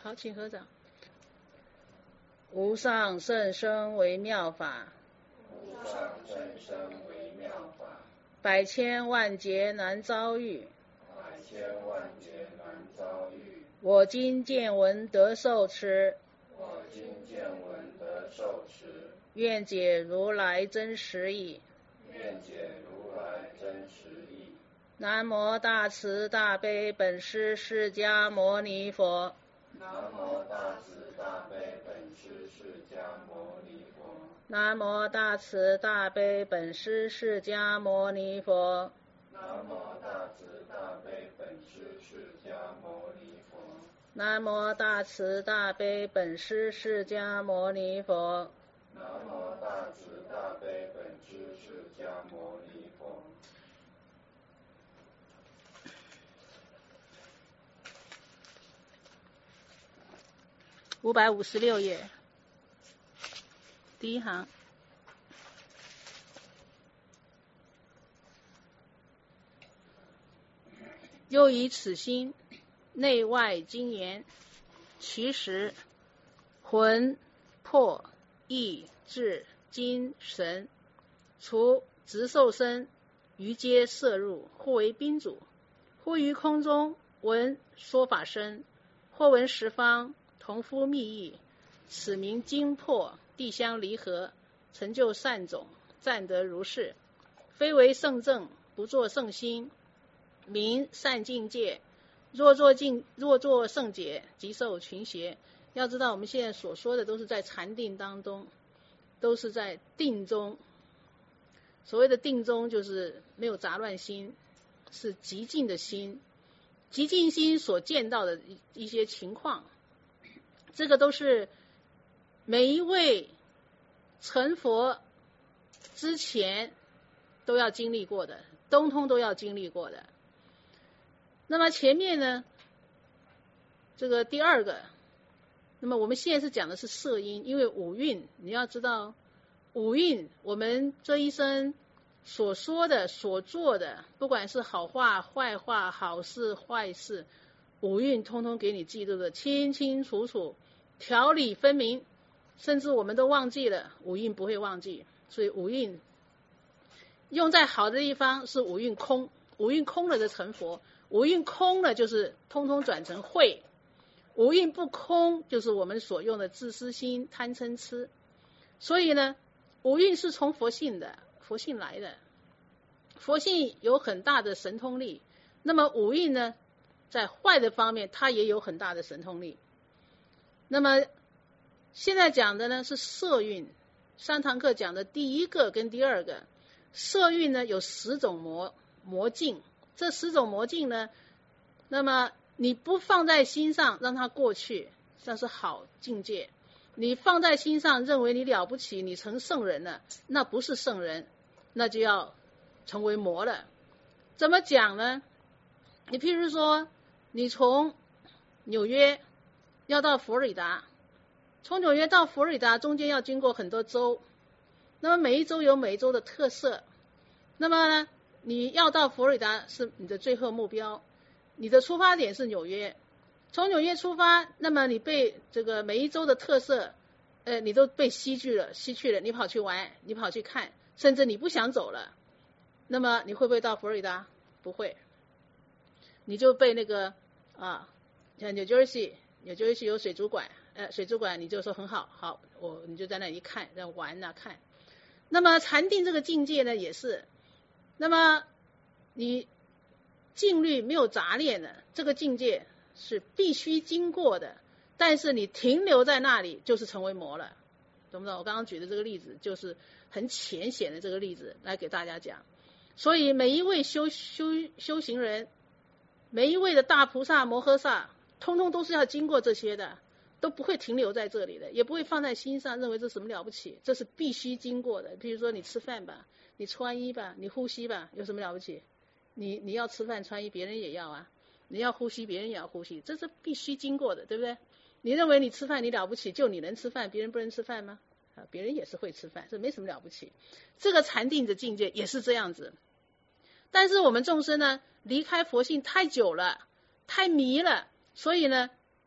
好，请合掌。无上甚深微妙法， 无上甚深微妙法， 百千万劫难遭遇， 百千万劫难遭遇。 我今见闻得受持， 我今见闻得受持， 愿解如来真实义。 愿解如来真实义。 南无大慈大悲本师释迦牟尼佛。 南无大慈大悲本师释迦牟尼佛。 南无大慈大悲本师释迦牟尼佛。 南无大慈大悲本师释迦牟尼佛。 南无大慈大悲本师释迦牟尼佛。 南无大慈大悲本师释迦牟尼佛。 556页，第一行。又以此心内外精研，其实魂魄意志精神，除直受身，余皆摄入，或为宾主。或于空中闻说法声，或闻十方同夫密意，此名精魄地相离合，成就善种，暂得如是。非为圣正，不作圣心，名善境界。若作圣解，即受群邪。要知道我们现在所说的都是在禅定当中，都是在定中。所谓的定中就是没有杂乱心，是极静的心，极静心所见到的一些情况，这个都是每一位成佛之前都要经历过的，通通都要经历过的。那么前面呢，这个第二个，那么我们现在是讲的是色音，因为五蕴，你要知道五蕴我们这一生所说的所做的，不管是好话坏话，好事坏事，五蕴通通给你记录的清清楚楚，条理分明，甚至我们都忘记了，五蕴不会忘记。所以五蕴用在好的地方是五蕴空，五蕴空了就成佛，五蕴空了就是通通转成慧，五蕴不空就是我们所用的自私心贪嗔痴。所以呢，五蕴是从佛性的，佛性来的，佛性有很大的神通力。那么五蕴呢，在坏的方面它也有很大的神通力。那么现在讲的呢是色蕴，上堂课讲的第一个跟第二个。色蕴呢有10种魔境，这10种魔境呢，那么你不放在心上让它过去，那是好境界。你放在心上认为你了不起，你成圣人了，那不是圣人，那就要成为魔了。怎么讲呢？你譬如说你从纽约要到佛罗里达，从纽约到佛罗里达中间要经过很多州，那么每一州有每一州的特色。那么呢，你要到佛罗里达是你的最后目标，你的出发点是纽约，从纽约出发，那么你被这个每一州的特色你都被吸去了，你跑去玩，你跑去看，甚至你不想走了，那么你会不会到佛罗里达？不会，你就被那个像New Jersey有水族馆，水族馆你就说很好，好，你就在那里看，在玩看。那么禅定这个境界呢也是，那么你静虑没有杂念的这个境界是必须经过的，但是你停留在那里就是成为魔了，懂不懂？我刚刚举的这个例子就是很浅显的这个例子来给大家讲。所以每一位修行人，每一位的大菩萨摩诃萨，通通都是要经过这些的，都不会停留在这里的，也不会放在心上认为这什么了不起，这是必须经过的。比如说你吃饭吧，你穿衣吧，你呼吸吧，有什么了不起？你要吃饭穿衣，别人也要啊，你要呼吸，别人也要呼吸，这是必须经过的，对不对？你认为你吃饭你了不起，就你能吃饭，别人不能吃饭吗？别人也是会吃饭，这没什么了不起。这个禅定的境界也是这样子。但是我们众生呢，离开佛性太久了，太迷了，所以呢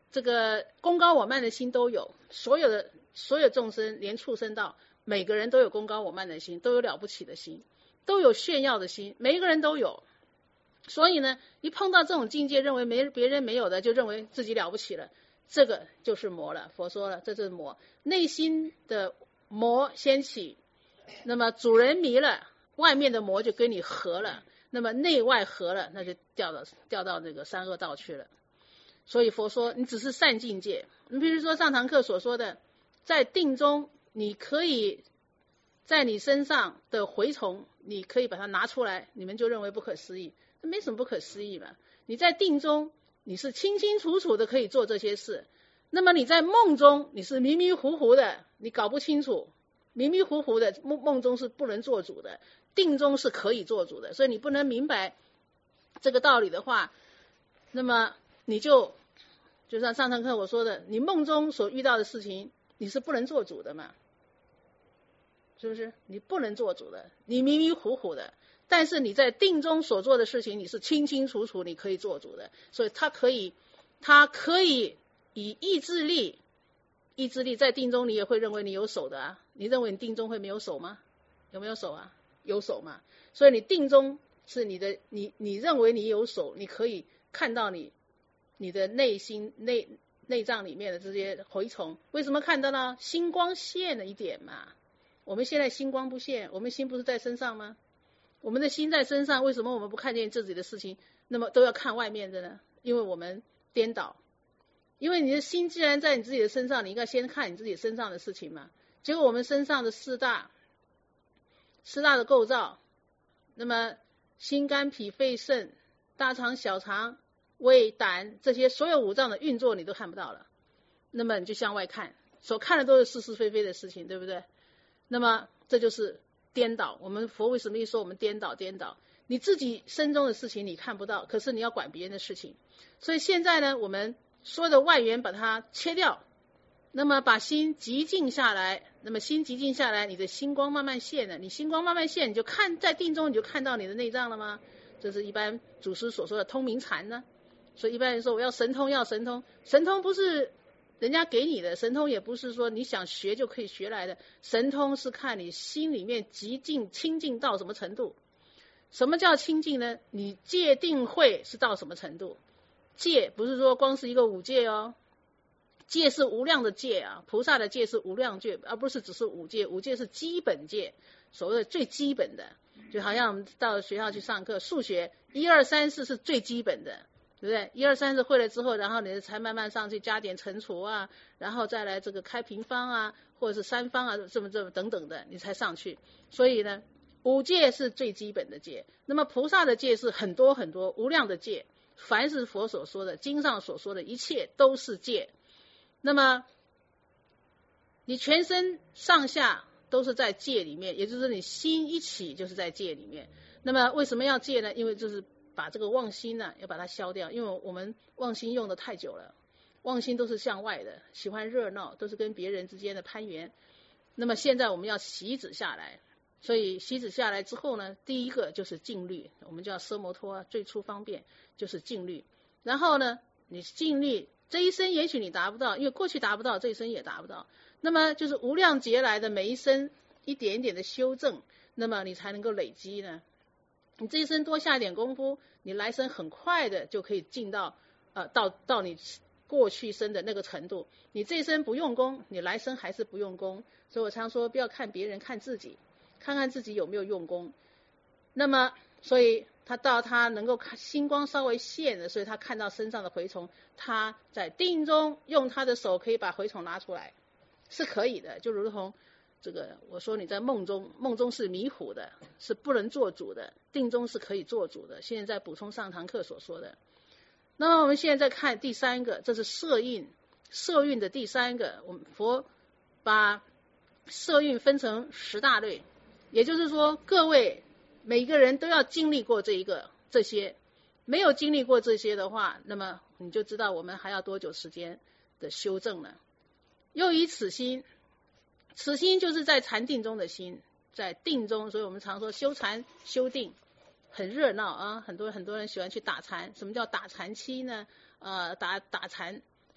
这个功高我慢的心都有，所有众生，连畜生道，每个人都有功高我慢的心，都有了不起的心，都有炫耀的心，每一个人都有。所以呢，一碰到这种境界，认为别人没有的，就认为自己了不起了，这个就是魔了。佛说了，这就是魔，内心的魔先起，那么主人迷了，外面的魔就跟你合了，那么内外合了，那就掉到那个三恶道去了。所以佛说，你只是善境界。你比如说上堂课所说的，在定中，你可以在你身上的蛔虫，你可以把它拿出来，你们就认为不可思议，这没什么不可思议嘛。你在定中，你是清清楚楚的可以做这些事，那么你在梦中，你是迷迷糊糊的，你搞不清楚，迷迷糊糊的梦中是不能做主的，定中是可以做主的。所以你不能明白这个道理的话，那么你就像上堂课我说的，你梦中所遇到的事情，你是不能做主的嘛，是不是？你不能做主的，你迷迷糊糊的。但是你在定中所做的事情，你是清清楚楚，你可以做主的。所以他可以以意志力在定中，你也会认为你有手的啊。你认为你定中会没有手吗？有没有手啊？有手嘛。所以你定中是你的，你认为你有手，你可以看到你的内心内脏里面的这些蛔虫。为什么看到呢？星光现了一点嘛。我们现在星光不现，我们心不是在身上吗？我们的心在身上，为什么我们不看见自己的事情，那么都要看外面的呢？因为我们颠倒。因为你的心既然在你自己的身上，你应该先看你自己身上的事情嘛。结果我们身上的四大的构造，那么心肝脾肺肾、大肠小肠、胃胆，这些所有五脏的运作你都看不到了，那么你就向外看，所看的都是是是非非的事情，对不对？那么这就是颠倒。我们佛为什么一说我们颠倒？你自己身中的事情你看不到，可是你要管别人的事情。所以现在呢，我们所有的外缘把它切掉，那么把心极静下来，那么心极静下来，你的星光慢慢现了，你星光慢慢现，你就看在定中，你就看到你的内脏了吗？这是一般祖师所说的通明禅呢。所以一般人说我要神通，神通不是人家给你的，神通也不是说你想学就可以学来的，神通是看你心里面极静清净到什么程度。什么叫清净呢？你戒定慧是到什么程度？戒不是说光是一个五戒哦，戒是无量的戒啊，菩萨的戒是无量戒，而不是只是五戒。五戒是基本戒，所谓的最基本的，就好像我们到学校去上课，数学1、2、3、4是最基本的，对不对？1、2、3、4会了之后，然后你才慢慢上去加点乘除啊，然后再来这个开平方啊，或者是三方啊，这么等等的，你才上去。所以呢，五戒是最基本的戒，那么菩萨的戒是很多很多无量的戒，凡是佛所说的经上所说的一切都是戒。那么你全身上下都是在戒里面，也就是你心一起就是在戒里面。那么为什么要戒呢？因为就是把这个妄心呢要把它消掉，因为我们妄心用的太久了，妄心都是向外的，喜欢热闹，都是跟别人之间的攀缘。那么现在我们要息止下来，所以息止下来之后呢，第一个就是静虑，我们叫奢摩托，最初方便就是静虑。然后呢，你静虑这一生也许你达不到，因为过去达不到，这一生也达不到，那么就是无量劫来的每一生一点一点的修正，那么你才能够累积呢。你这一生多下一点功夫，你来生很快的就可以进到到你过去生的那个程度。你这一生不用功，你来生还是不用功。所以我常说不要看别人，看自己，看看自己有没有用功。那么所以他能够看星光稍微现了，所以他看到身上的蛔虫，他在定中用他的手可以把蛔虫拿出来，是可以的。就如同这个我说你在梦中是迷糊的，是不能做主的，定中是可以做主的。现在在补充上堂课所说的。那么我们现在再看第三个，这是色蕴的第三个。我们佛把色蕴分成10大类，也就是说各位每个人都要经历过这些，没有经历过这些的话，那么你就知道我们还要多久时间的修正了。又以此心就是在禅定中的心，在定中，所以我们常说修禅修定很热闹啊，很多人喜欢去打禅。什么叫打禅期呢？打禅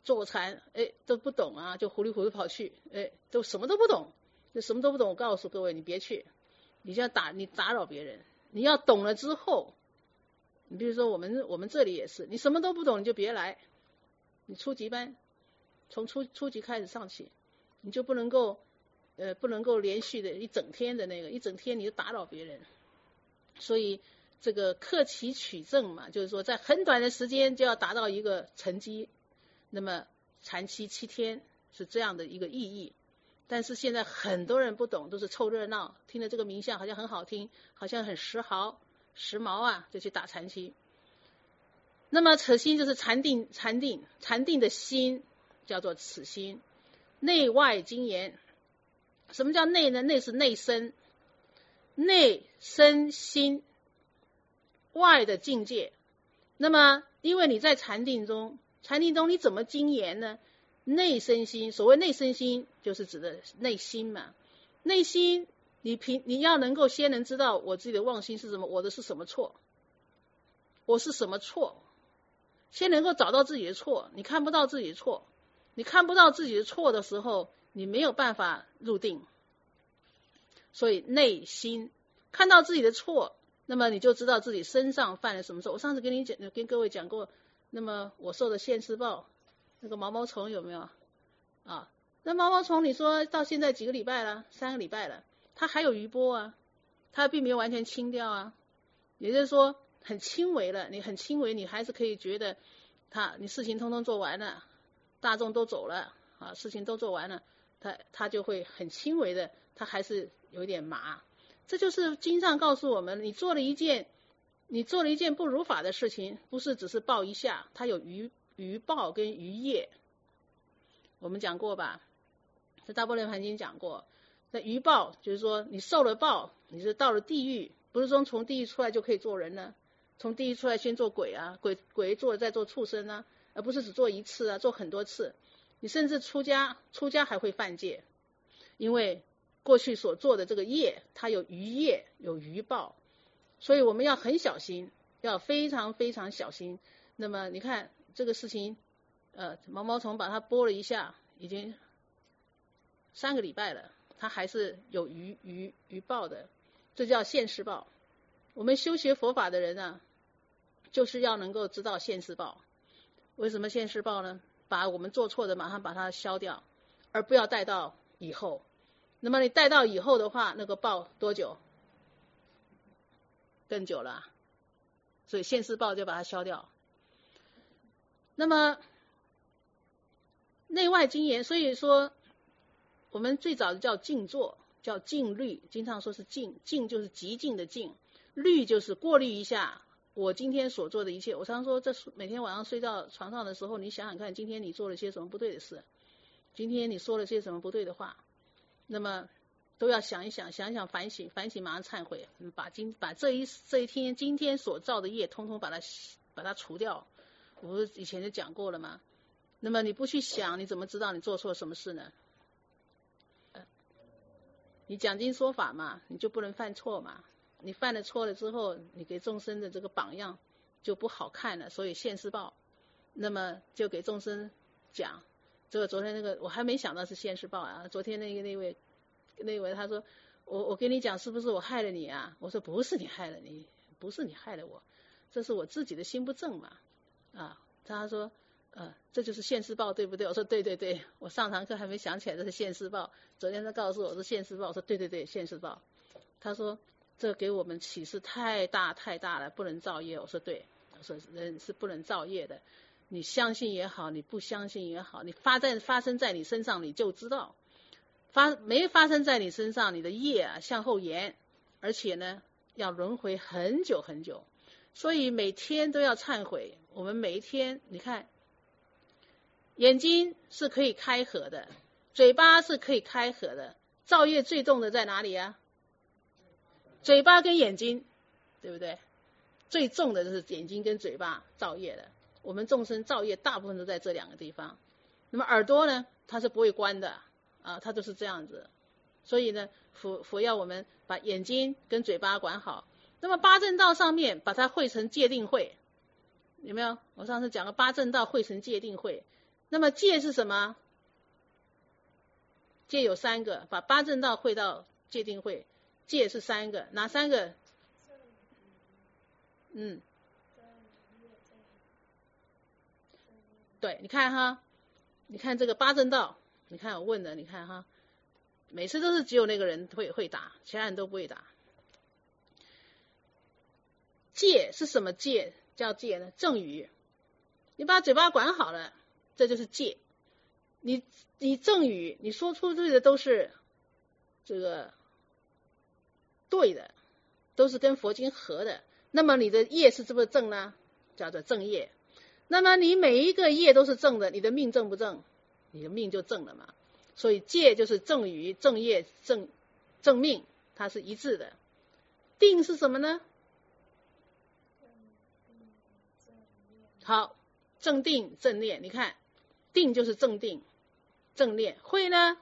坐禅，都不懂啊，就糊里糊涂跑去，都什么都不懂，就什么都不懂。我告诉各位，你别去，你打扰别人。你要懂了之后，你比如说我们这里也是，你什么都不懂你就别来，你初级班从初级开始上起，你就不能够连续的一整天的一整天你就打扰别人。所以这个克期取证嘛，就是说在很短的时间就要达到一个成绩。那么禅期7天是这样的一个意义。但是现在很多人不懂，都是凑热闹，听了这个名相好像很好听，好像很时髦啊，就去打禅期。那么此心就是禅定的心叫做此心，内外精研。什么叫内呢？内是内身，内身心，外的境界。那么因为你在禅定中你怎么精研呢？内身心，所谓内身心就是指的内心嘛。内心你要能够先能知道我自己的妄心是什么，我的是什么错，我是什么错，先能够找到自己的错。你看不到自己的错，你看不到自己的错的时候，你没有办法入定。所以内心看到自己的错，那么你就知道自己身上犯了什么错。我上次跟各位讲过，那么我受的现世报，那个毛毛虫有没有啊？那毛毛虫你说到现在几个礼拜了？3个礼拜了，它还有余波啊，它并没有完全清掉啊。也就是说很轻微了，你很轻微，你还是可以觉得你事情通通做完了，大众都走了啊，事情都做完了，它就会很轻微的，它还是有点麻。这就是经上告诉我们，你做了一件不如法的事情，不是只是报一下，它有余报跟余业。我们讲过吧，在大般若盘经讲过，那余报就是说你受了报，你是到了地狱，不是说从地狱出来就可以做人呢，从地狱出来先做鬼啊，鬼做了再做畜生啊，而不是只做一次啊，做很多次。你甚至出家还会犯戒，因为过去所做的这个业，它有余业，有余报，所以我们要很小心，要非常非常小心。那么你看这个事情，毛毛虫把它拨了一下，已经3个礼拜了，它还是有余报的，这叫现世报。我们修学佛法的人啊，就是要能够知道现世报。为什么现世报呢？把我们做错的马上把它消掉，而不要带到以后。那么你带到以后的话，那个报多久？更久了，所以现世报就把它消掉。那么内外精研，所以说我们最早的叫静坐，叫静虑，经常说是静就是极静的静，虑就是过滤一下我今天所做的一切。我常说，这每天晚上睡到床上的时候，你想想看，今天你做了些什么不对的事，今天你说了些什么不对的话，那么都要想一想，反省，马上忏悔，把这一天今天所造的业，通通把它除掉。我以前就讲过了嘛。那么你不去想，你怎么知道你做错什么事呢？你讲经说法嘛，你就不能犯错嘛。你犯了错了之后，你给众生的这个榜样就不好看了，所以现世报。那么就给众生讲，这个昨天那个我还没想到是现世报啊。昨天那位他说，我跟你讲，是不是我害了你啊？我说不是你害了你，不是你害了我，这是我自己的心不正嘛。啊，他说这就是现世报对不对？我说对，我上堂课还没想起来这是现世报，昨天他告诉我是现世报，我说对，现世报。他说这给我们启示太大了，不能造业。我说对，我说人是不能造业的，你相信也好，你不相信也好，你发生在你身上你就知道，没发生在你身上，你的业啊向后延，而且呢要轮回很久很久，所以每天都要忏悔。我们每一天，你看，眼睛是可以开合的，嘴巴是可以开合的，造业最重的在哪里啊？嘴巴跟眼睛，对不对？最重的就是眼睛跟嘴巴造业的。我们众生造业大部分都在这2个地方。那么耳朵呢，它是不会关的啊，它就是这样子。所以呢，佛要我们把眼睛跟嘴巴管好。那么八正道上面把它汇成戒定慧，有没有？我上次讲了八正道汇成戒定慧。 那么戒是什么？戒有3个，把八正道汇到戒定慧，戒是3个，哪3个？对，你看哈，你看这个八正道，你看我问的，你看哈，每次都是只有那个人会打，其他人都不会打。戒是什么戒？叫戒呢？正语。你把嘴巴管好了，这就是戒。你正语，你说出去的都是这个对的，都是跟佛经合的，那么你的业是不是正呢？叫做正业。那么你每一个业都是正的，你的命正不正？你的命就正了嘛。所以戒就是正语、正业、正命，它是一致的。定是什么呢？好，正定正念，你看定就是正定正念，慧呢？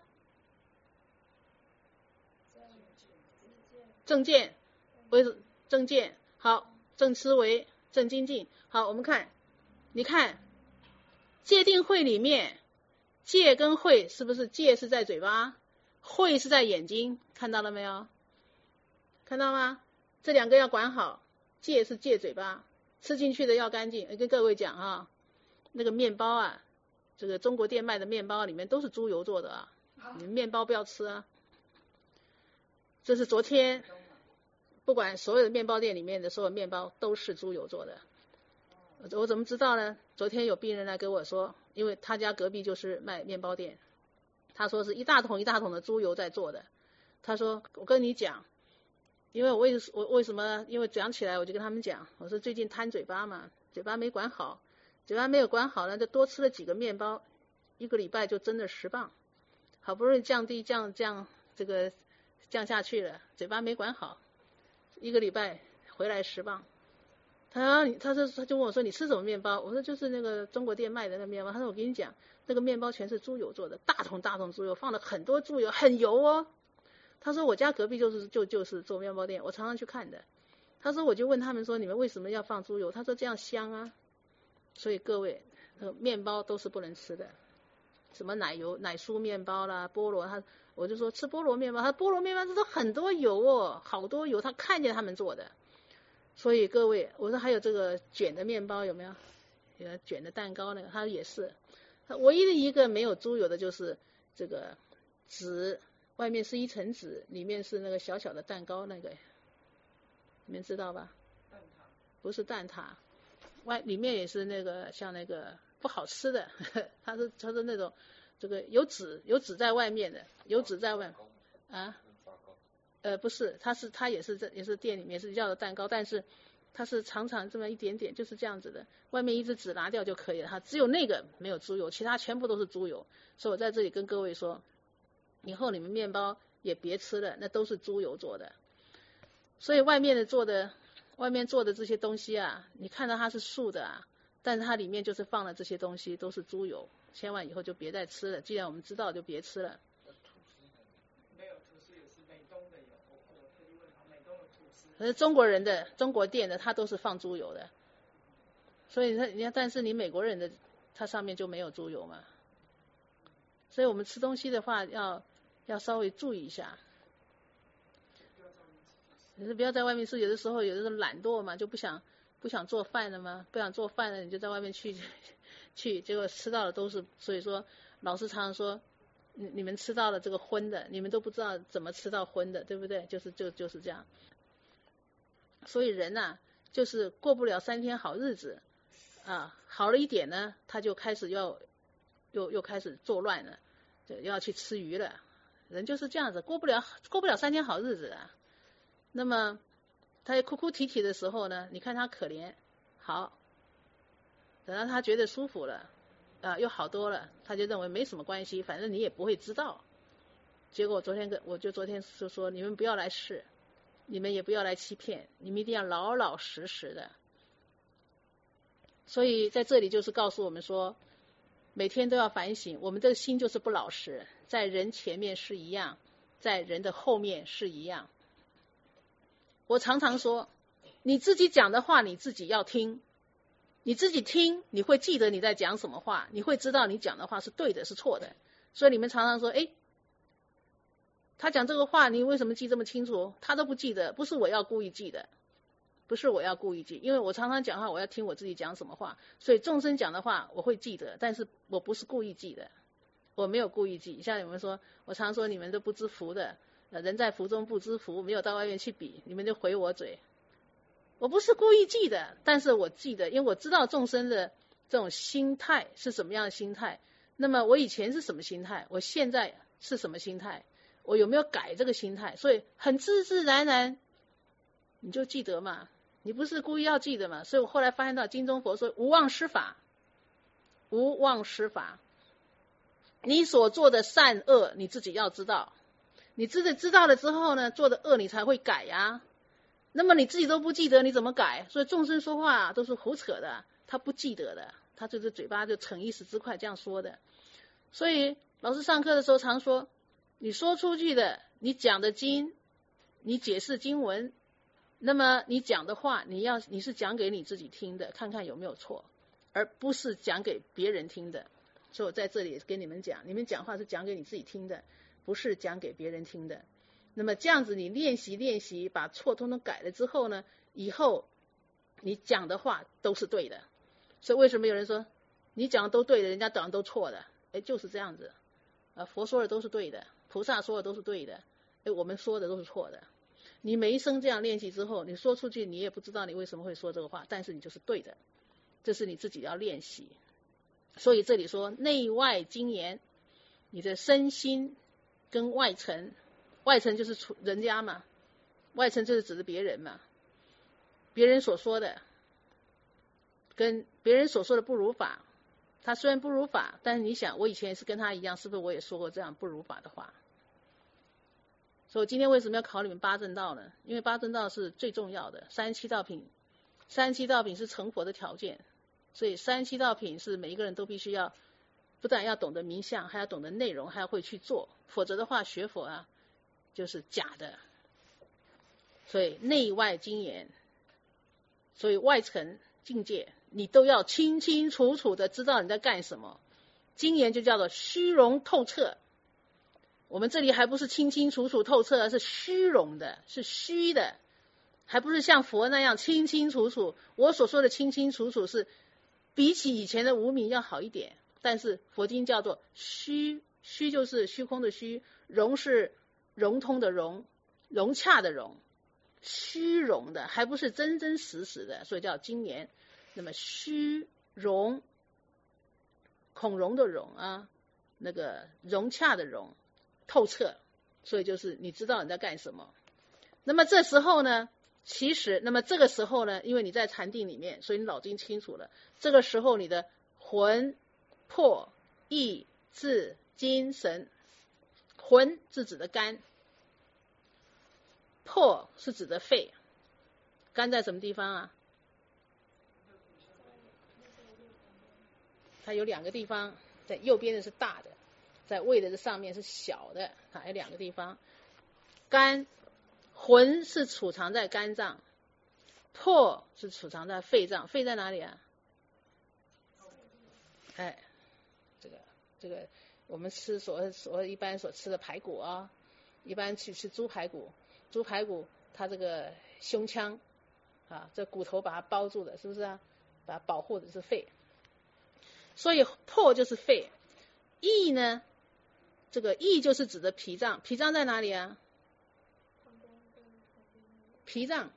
正见，为正见，好，正思维，正精进。好，我们看，你看戒定慧里面，戒跟慧是不是戒是在嘴巴，慧是在眼睛？看到了没有？看到吗？这2个要管好，戒是戒嘴巴，吃进去的要干净。跟各位讲啊，那个面包啊，这个中国店卖的面包里面都是猪油做的啊，你们面包不要吃啊。这是昨天不管所有的面包店里面的所有面包都是猪油做的。我怎么知道呢？昨天有病人来跟我说，因为他家隔壁就是卖面包店，他说是一大桶一大桶的猪油在做的。他说我跟你讲，因为我为什么？因为讲起来我就跟他们讲，我说最近贪嘴巴嘛，嘴巴没管好，嘴巴没有管好呢，就多吃了几个面包，1个礼拜就增了10磅，好不容易降这个降下去了，嘴巴没管好，1个礼拜回来10磅。他就问我说你吃什么面包？我说就是那个中国店卖的那个面包。他说我跟你讲，那个面包全是猪油做的，大桶大桶猪油，放了很多猪油，很油哦。他说我家隔壁就是做面包店，我常常去看的。他说我就问他们说你们为什么要放猪油？他说这样香啊。所以各位，面包都是不能吃的，什么奶酥面包啦，菠萝，我就说吃菠萝面包，他菠萝面包这都很多油哦，好多油，他看见他们做的。所以各位，我说还有这个卷的面包有没有？有卷的蛋糕那个，它也是。唯一的一个没有猪油的就是这个纸，外面是一层纸，里面是那个小小的蛋糕那个，你们知道吧？蛋挞。不是蛋挞，里面也是那个像那个不好吃的，它是那种这个有纸在外面的，有纸在外面啊。不是，它也是店里面是要的蛋糕，但是它是长长这么一点点，就是这样子的，外面一只纸拿掉就可以了，它只有那个没有猪油，其他全部都是猪油。所以我在这里跟各位说，以后你们面包也别吃了，那都是猪油做的。所以外面做的这些东西啊，你看到它是素的啊，但是它里面就是放了这些东西都是猪油，千万以后就别再吃了，既然我们知道就别吃了。可是中国店的它都是放猪油的，所以你看，但是你美国人的它上面就没有猪油嘛，所以我们吃东西的话要稍微注意一下。你是不要在外面吃，有的时候懒惰嘛，就不想做饭了嘛，不想做饭了你就在外面去，结果吃到的都是，所以说老师常常说你们吃到了这个荤的，你们都不知道怎么吃到荤的，对不对？就是这样。所以人呐，就是过不了3天好日子啊，好了一点呢，他就开始又开始作乱了，就要去吃鱼了。人就是这样子，过不了3天好日子啊。那么他哭哭啼啼的时候呢，你看他可怜，好，等到他觉得舒服了啊，又好多了，他就认为没什么关系，反正你也不会知道。结果昨天就说你们不要来试。你们也不要来欺骗，你们一定要老老实实的。所以在这里就是告诉我们说，每天都要反省，我们这个心就是不老实，在人前面是一样，在人的后面是一样。我常常说，你自己讲的话你自己要听， 你自己听，你会记得你在讲什么话，你会知道你讲的话是对的是错的。所以你们常常说，诶，他讲这个话你为什么记这么清楚？他都不记得，不是我要故意记的，不是我要故意记，因为我常常讲话，我要听我自己讲什么话，所以众生讲的话我会记得，但是我不是故意记的，我没有故意记。像你们说，我常说你们都不知福的，人在福中不知福，没有到外面去比，你们就回我嘴。我不是故意记的，但是我记得，因为我知道众生的这种心态是什么样的心态。那么我以前是什么心态，我现在是什么心态，我有没有改这个心态，所以很自自然然你就记得嘛，你不是故意要记得嘛。所以我后来发现到经中佛说无忘失法，无忘失法，你所做的善恶你自己要知道，你自己知道了之后呢，做的恶你才会改呀。那么你自己都不记得，你怎么改？所以众生说话都是胡扯的，他不记得的，他就是嘴巴就逞一时之快这样说的。所以老师上课的时候常说，你说出去的，你讲的经，你解释经文，那么你讲的话，你是讲给你自己听的，看看有没有错，而不是讲给别人听的。所以我在这里跟你们讲，你们讲话是讲给你自己听的，不是讲给别人听的。那么这样子你练习，把错通通改了之后呢，以后你讲的话都是对的。所以为什么有人说你讲的都对的，人家讲的都错的？就是这样子。佛说的都是对的，菩萨说的都是对的，我们说的都是错的。你每一生这样练习之后，你说出去你也不知道你为什么会说这个话，但是你就是对的，这是你自己要练习。所以这里说内外精研，你的身心跟外层，外层就是人家嘛，外层就是指的别人嘛，别人所说的跟别人所说的不如法，他虽然不如法，但是你想我以前也是跟他一样，是不是我也说过这样不如法的话？所以我今天为什么要考你们八正道呢？因为八正道是最重要的，37道品是成佛的条件，所以37道品是每一个人都必须要，不但要懂得名相，还要懂得内容，还要会去做，否则的话学佛啊就是假的。所以内外精研，所以外层境界你都要清清楚楚的知道你在干什么。精研就叫做虚荣透彻，我们这里还不是清清楚楚透彻，是虚荣的，是虚的，还不是像佛那样清清楚楚。我所说的清清楚楚是比起以前的无明要好一点，但是佛经叫做虚，虚就是虚空的虚，融是融通的融，融洽的融，虚荣的，还不是真真实实的，所以叫精研。那么虚荣，孔融的融啊，那个融洽的融，透彻，所以就是你知道你在干什么。那么这时候呢，其实那么这个时候呢，因为你在禅定里面，所以你脑筋清楚了，这个时候你的魂魄意志精神，魂是指的肝，魄是指的肺，肝在什么地方啊？它有两个地方，在右边的是大的，在胃的这上面是小的，它有两个地方。肝，魂是储藏在肝脏，魄是储藏在肺脏。肺在哪里啊？这个我们吃所一般所吃的排骨啊，一般去吃猪排骨，猪排骨它这个胸腔啊，这骨头把它包住的，是不是啊？把它保护的是肺。所以魄就是肺，意呢，这个意就是指的脾脏，脾脏在哪里啊？脾脏，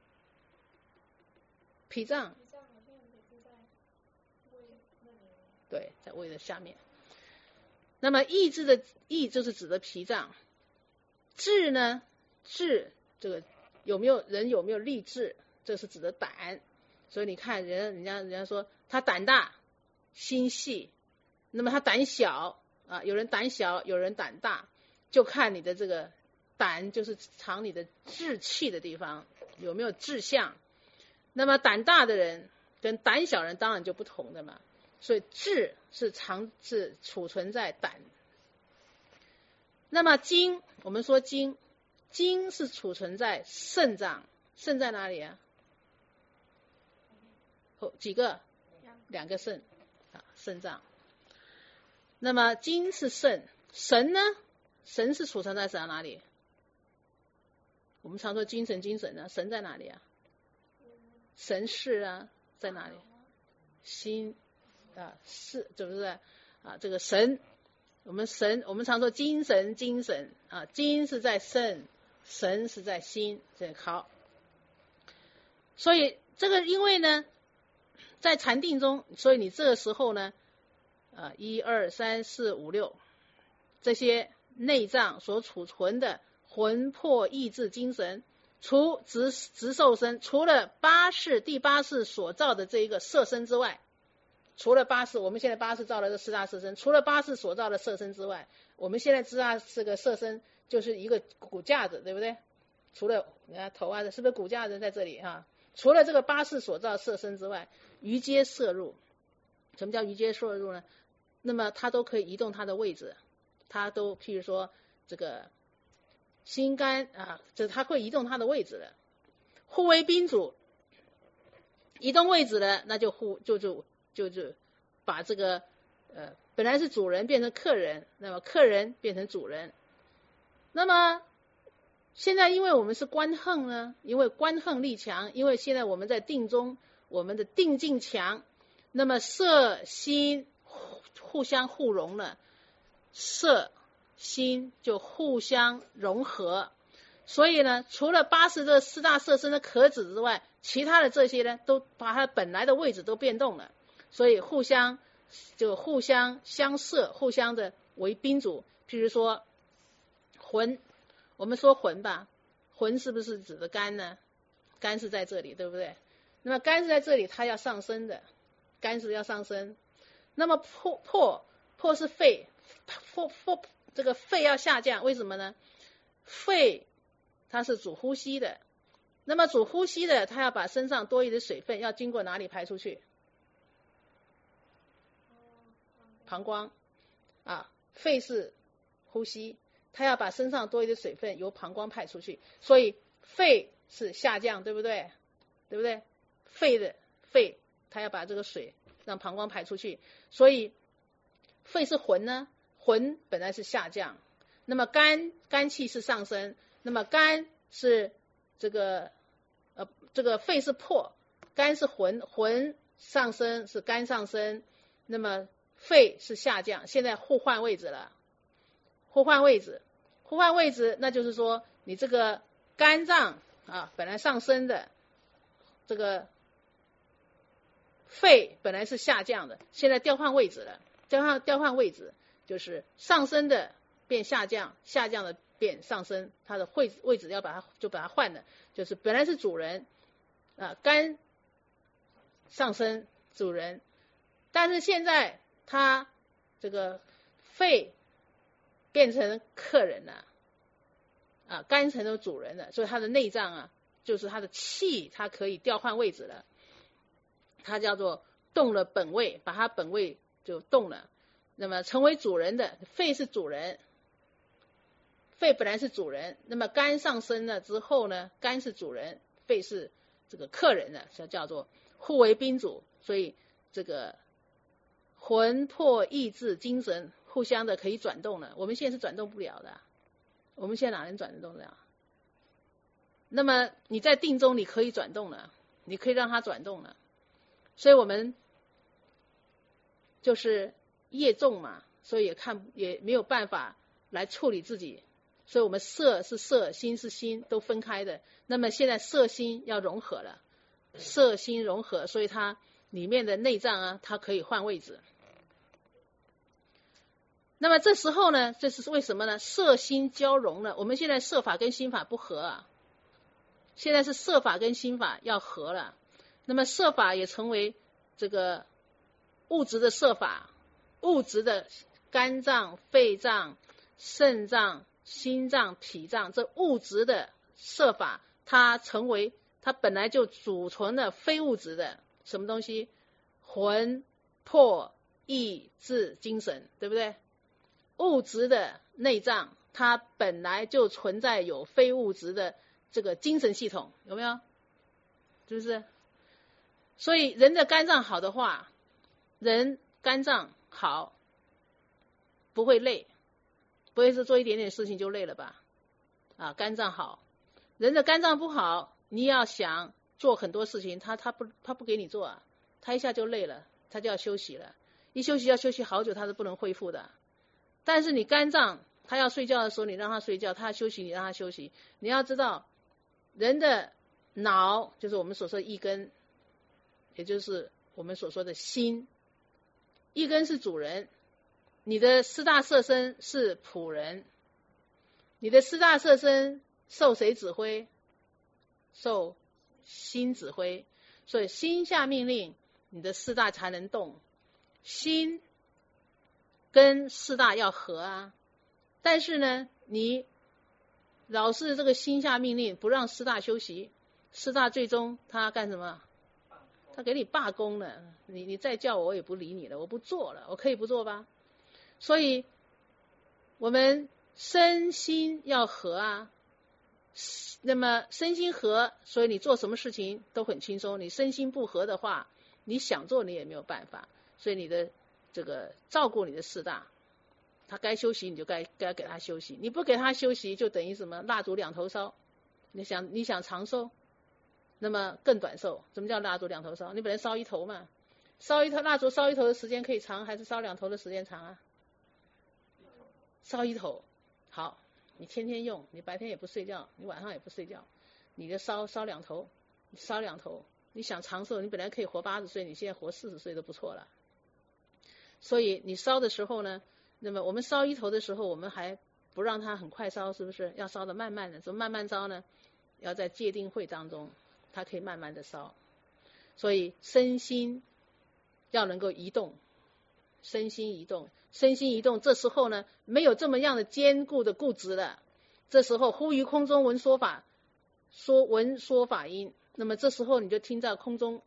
对，在胃的下面。那么意志的意就是指的脾脏，志呢，志这个有没有立志，这是指的胆。所以你看人家说他胆大心细，那么他胆小啊，有人胆小，有人胆大，就看你的这个胆就是藏你的志气的地方，有没有志向。那么胆大的人跟胆小人当然就不同的嘛，所以志是储存在胆。那么精，我们说精是储存在肾脏，肾在哪里啊？几个？ 2个肾啊，肾脏。那么精是肾，神呢？神是储藏在哪里？我们常说精神呢，神在哪里啊？神是啊，在哪里？心啊，是，是不是啊？这个神，我们常说精神啊，精是在肾，神是在心，这好。所以这个因为呢，在禅定中，所以你这个时候呢，1、2、3、4、5、6这些内脏所储存的魂魄意志精神，除直受身，除了第八识所造的这一个色身之外，除了八识，我们现在八识造的这4大色身，除了八识所造的色身之外，我们现在知道这个色身就是一个骨架子，对不对？除了你看头啊，是不是骨架子在这里啊？除了这个八识所造色身之外，余皆摄入。什么叫余皆摄入呢？那么它都可以移动它的位置，它都譬如说这个心肝啊，这它会移动它的位置的。互为宾主，移动位置了，那就把这个本来是主人变成客人，那么客人变成主人。那么现在因为我们是观横呢，因为观横力强，因为现在我们在定中，我们的定境强，那么色心互相互融了，色心就互相融合。所以呢，除了80这4大色身的壳子之外，其他的这些呢，都把它本来的位置都变动了，所以互相相摄，互相的为宾主。譬如说魂，我们说魂吧，魂是不是指的肝呢？肝是在这里，对不对？那么肝是在这里，它要上升的，肝是要上升。那么魄是肺，这个肺要下降，为什么呢？肺它是主呼吸的，那么主呼吸的，它要把身上多余的水分要经过哪里排出去？膀胱啊，肺是呼吸，它要把身上多余的水分由膀胱排出去，所以肺是下降，对不对？对不对？肺它要把这个水让膀胱排出去，所以肺是魂呢，魂本来是下降，那么肝气是上升，那么肝是这个肺是魄，肝是魂上升是肝上升，那么肺是下降，现在互换位置了，互换位置，那就是说你这个肝脏啊本来上升的，这个肺本来是下降的，现在调换位置了，调换位置就是上升的变下降，下降的变上升，它的位置要把它换了，就是本来是主人啊，肝上升主人，但是现在它这个肺变成客人了啊，肝成了主人了，所以它的内脏啊，就是它的气，它可以调换位置了，它叫做动了本位，把它本位就动了，那么成为主人的肺是主人，肺本来是主人，那么肝上升了之后呢，肝是主人，肺是这个客人的，叫做互为宾主，所以这个魂魄意志精神互相的可以转动了，我们现在是转动不了的，我们现在哪能转得动了？那么你在定中你可以转动了，你可以让它转动了，所以我们就是业重嘛，所以也没有办法来处理自己，所以我们色是色，心是心，都分开的。那么现在色心要融合了，色心融合，所以它里面的内脏啊，它可以换位置。那么这时候呢，这是为什么呢？色心交融了，我们现在色法跟心法不合啊，现在是色法跟心法要合了。那么色法也成为这个物质的色法，物质的肝脏、肺脏、肾脏、心脏、脾脏，这物质的色法，它本来就储存了非物质的什么东西？魂、魄、意志、精神，对不对？物质的内脏，它本来就存在有非物质的这个精神系统，有没有？是不是？所以人的肝脏好的话， 人肝脏好，不会累，不会是做一点点事情就累了吧？啊，肝脏好，人的肝脏不好，你要想做很多事情，他不给你做啊，他一下就累了，他就要休息了，一休息要休息好久，他是不能恢复的。但是你肝脏他要睡觉的时候，你让他睡觉，他要休息，你让他休息。你要知道，人的脑就是我们所说的一根，也就是我们所说的心，一根是主人，你的四大色身是仆人，你的四大色身受谁指挥？受心指挥，所以心下命令，你的四大才能动。心跟四大要合啊，但是呢，你老是这个心下命令，不让四大休息，四大最终他干什么？他给你罢工了，你再叫我也不理你了，我不做了，我可以不做吧？所以我们身心要合啊，那么身心合，所以你做什么事情都很轻松。你身心不合的话，你想做你也没有办法。所以你的这个照顾你的四大，他该休息你就该给他休息，你不给他休息，就等于什么？蜡烛两头烧。你想长寿，那么更短寿。什么叫蜡烛两头烧？你本来烧一头嘛，烧一头蜡烛烧一头的时间可以长，还是烧两头的时间长啊？烧一头，好，你天天用，你白天也不睡觉，你晚上也不睡觉，你的烧两头，你想长寿，你本来可以活80岁，你现在活40岁都不错了。所以你烧的时候呢，那么我们烧一头的时候，我们还不让它很快烧，是不是？要烧的慢慢的，怎么慢慢烧呢？要在戒定慧当中，它可以慢慢的烧。所以身心要能够移动，身心移动，这时候呢，没有这么样的坚固的固执了。这时候呼于空中闻说法，闻说法音。那么这时候你就听到空中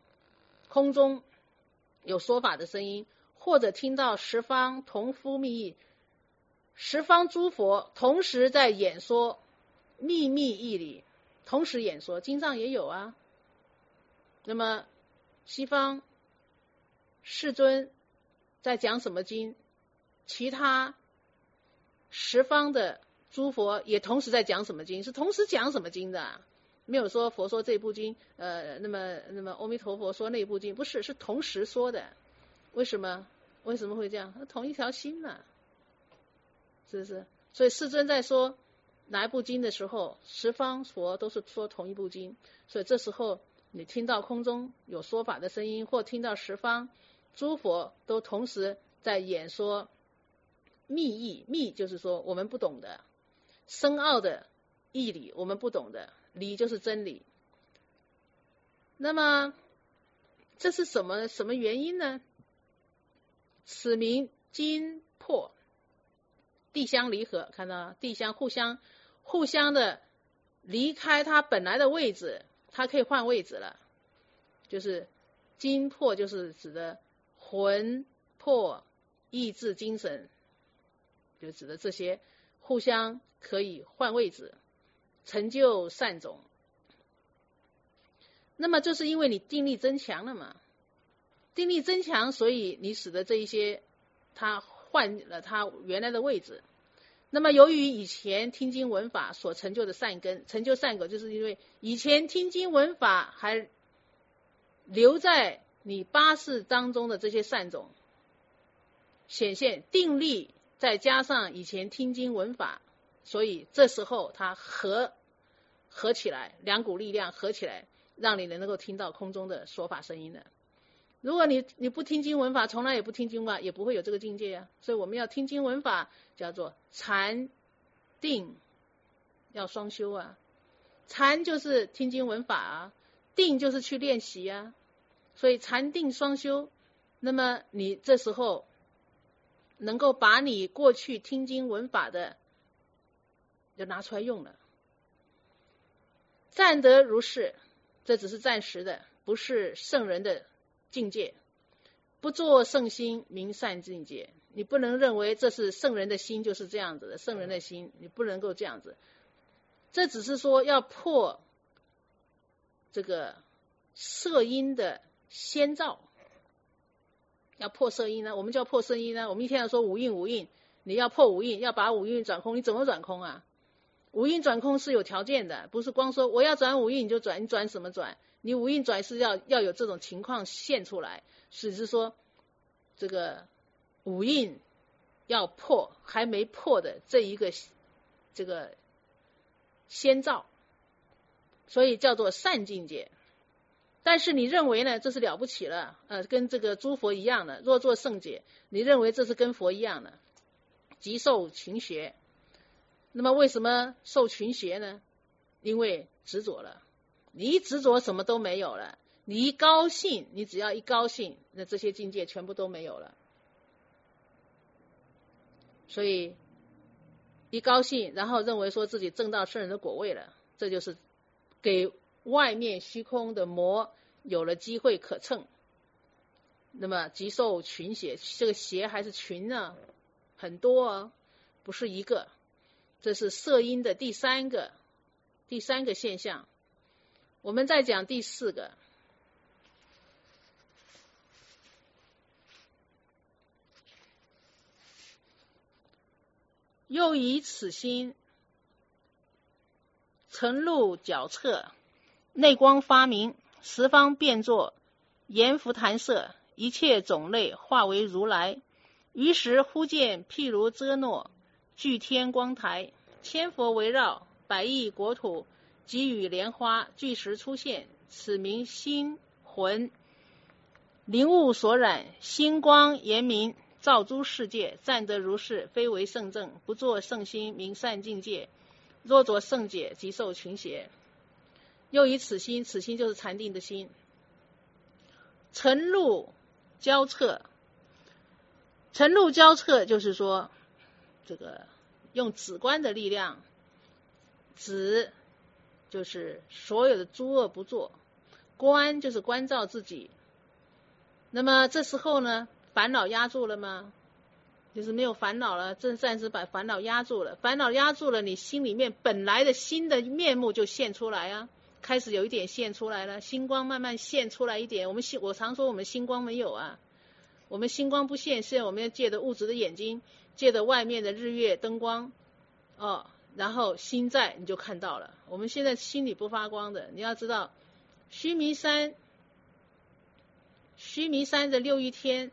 有说法的声音，或者听到十方同夫密意，十方诸佛同时在演说秘密义理，同时演说，经上也有啊。那么西方世尊在讲什么经，其他十方的诸佛也同时在讲什么经，是同时讲什么经的，没有说佛说这部经，那么阿弥陀佛说那部经，不是，是同时说的。为什么会这样？同一条心嘛，是不是？所以世尊在说哪一部经的时候，十方佛都是说同一部经，所以这时候你听到空中有说法的声音，或听到十方诸佛都同时在演说密意，密就是说我们不懂的深奥的义理，我们不懂的理就是真理。那么这是什么原因呢？此名经破，地相离合，看到地相互相的离开它本来的位置，它可以换位置了。就是经破，就是指的魂魄意志精神，就指的这些互相可以换位置，成就善种。那么就是因为你定力增强了嘛，定力增强，所以你使得这一些它换了它原来的位置。那么由于以前听经闻法所成就的善根，成就善果，就是因为以前听经闻法还留在你八识当中的这些善种显现，定力再加上以前听经闻法，所以这时候它合起来，两股力量合起来，让你能够听到空中的说法声音的。如果你不听经闻法，从来也不听经闻法，也不会有这个境界啊。所以我们要听经闻法，叫做禅定要双修啊。禅就是听经闻法啊，定就是去练习啊。所以禅定双修，那么你这时候能够把你过去听经闻法的就拿出来用了。暂得如是，这只是暂时的，不是圣人的境界，不做圣心名善境界。你不能认为这是圣人的心就是这样子的，圣人的心你不能够这样子。这只是说要破这个色因的先兆， 要破色阴呢？我们叫破色阴呢？我们一天要说五蕴，你要破五蕴，要把五蕴转空，你怎么转空啊？五蕴转空是有条件的，不是光说我要转五蕴你就转，你转什么转？你五蕴转是要有这种情况现出来，只是说这个五蕴要破还没破的这一个这个先兆，所以叫做善境界。但是你认为呢，这是了不起了，跟这个诸佛一样的，若作圣解，你认为这是跟佛一样的，即受群邪。那么为什么受群邪呢？因为执着了，你一执着什么都没有了，你一高兴，你只要一高兴，那这些境界全部都没有了。所以一高兴，然后认为说自己证到圣人的果位了，这就是给外面虚空的魔有了机会可乘。那么即受群邪，这个邪还是群呢，很多哦，不是一个。这是色阴的第三个现象。我们再讲第四个，又以此心沉入角侧，内光发明，十方变作，阎浮檀色，一切种类化为如来。于时忽见譬如遮诺，巨天光台，千佛围绕，百亿国土，给予莲花，巨石出现，此名心魂。灵物所染，星光严明，照诸世界，暂得如是，非为圣正，不作圣心，名善境界。若作圣解，即受群邪。又以此心，此心就是禅定的心，沉入交彻。沉入交彻就是说，这个用止观的力量，止就是所有的诸恶不作，观就是关照自己。那么这时候呢，烦恼压住了吗？就是没有烦恼了，这暂时把烦恼压住了。烦恼压住了，你心里面本来的心的面目就现出来啊，开始有一点现出来了，星光慢慢现出来一点。我常说我们星光没有啊，我们星光不现，是我们要借着物质的眼睛，借着外面的日月灯光然后心在你就看到了。我们现在心里不发光的，你要知道须弥山的六一天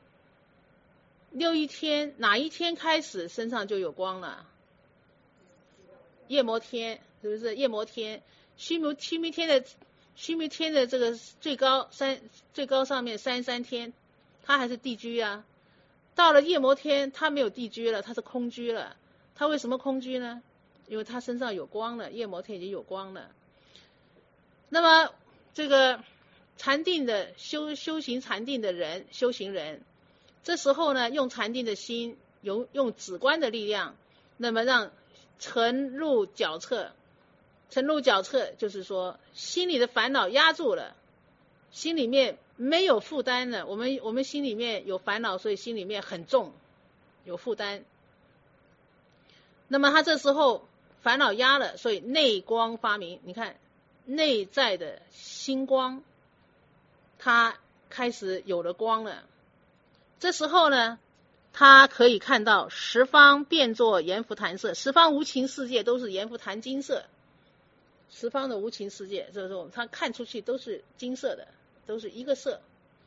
哪一天开始身上就有光了？夜摩天，是不是？夜摩天，须弥天的这个最高上面33天，它还是地居啊。到了夜摩天，它没有地居了，它是空居了。它为什么空居呢？因为它身上有光了，夜摩天已经有光了。那么这个禅定的修行禅定的人，修行人，这时候呢，用禅定的心，用止观的力量，那么让沉入角侧。沉入角侧就是说，心里的烦恼压住了，心里面没有负担了。我们心里面有烦恼，所以心里面很重，有负担。那么他这时候烦恼压了，所以内光发明。你看内在的星光，它开始有了光了。这时候呢，他可以看到十方变作阎浮檀色，十方无情世界都是阎浮檀金色，十方的无情世界，这时候他看出去都是金色的，都是一个色。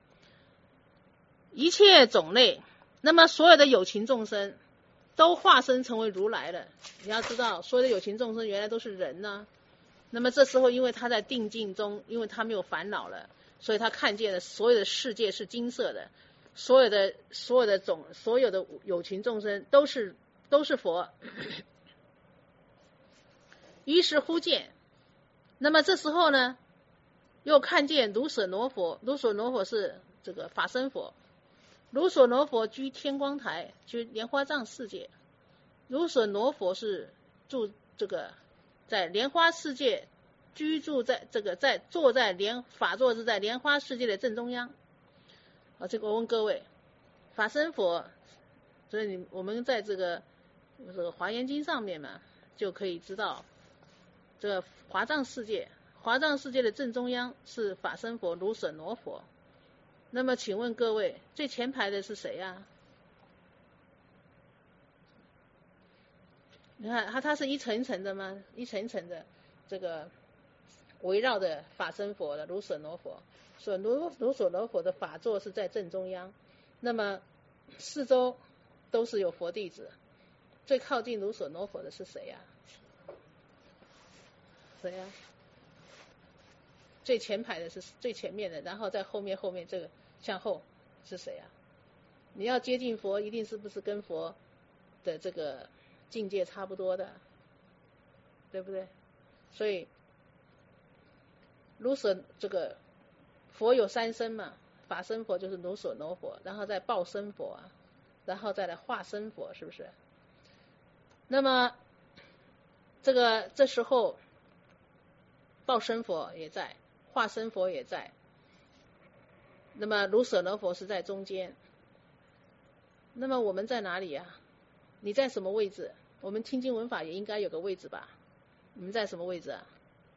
一切种类，那么所有的有情众生都化身成为如来了。你要知道，所有的有情众生原来都是人呢。那么这时候，因为他在定境中，因为他没有烦恼了，所以他看见了所有的世界是金色的，所有的有情众生都是佛。于是忽见，那么这时候呢，又看见卢舍罗佛。卢舍罗佛是这个法身佛，卢舍罗佛居天光台，居莲花藏世界。卢舍罗佛是住这个在莲花世界，居住在这个法座是在莲花世界的正中央。这个我问各位，法身佛，所以我们在这个华严经上面嘛，就可以知道，这个华藏世界的正中央是法身佛卢舍罗佛。 那么请问各位，最前排的是谁啊？你看它是一层一层的吗？一层一层的这个围绕着法身佛的卢舍罗佛，卢舍罗佛的法座是在正中央，那么四周都是有佛弟子。最靠近卢舍罗佛的是谁呀？谁呀？最前排的是最前面的，然后在后面这个向后是谁呀？你要接近佛，一定是不是跟佛的这个境界差不多的，对不对？所以卢舍这个佛有三身嘛，法身佛就是卢舍罗佛，然后再报身佛啊，然后再来化身佛，是不是？那么这时候报身佛也在，化身佛也在，那么卢舍罗佛是在中间。那么我们在哪里啊？你在什么位置？我们听经闻法也应该有个位置吧？你们在什么位置啊？